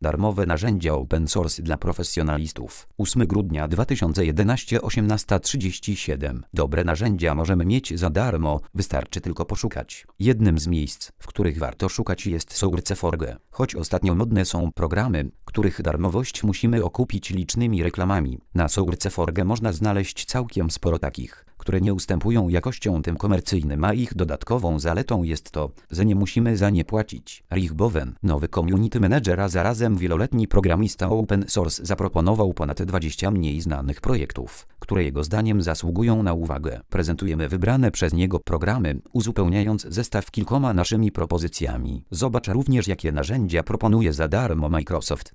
Darmowe narzędzia open source dla profesjonalistów. 8 grudnia 2011, 18:37. Dobre narzędzia możemy mieć za darmo, wystarczy tylko poszukać. Jednym z miejsc, w których warto szukać, jest SourceForge. Choć ostatnio modne są programy, których darmowość musimy okupić licznymi reklamami. Na SourceForge można znaleźć całkiem sporo takich, które nie ustępują jakością tym komercyjnym, a ich dodatkową zaletą jest to, że nie musimy za nie płacić. Rick Bowen, nowy community manager, a zarazem wieloletni programista open source, zaproponował ponad 20 mniej znanych projektów, które jego zdaniem zasługują na uwagę. Prezentujemy wybrane przez niego programy, uzupełniając zestaw kilkoma naszymi propozycjami. Zobacz również, jakie narzędzia proponuje za darmo Microsoft.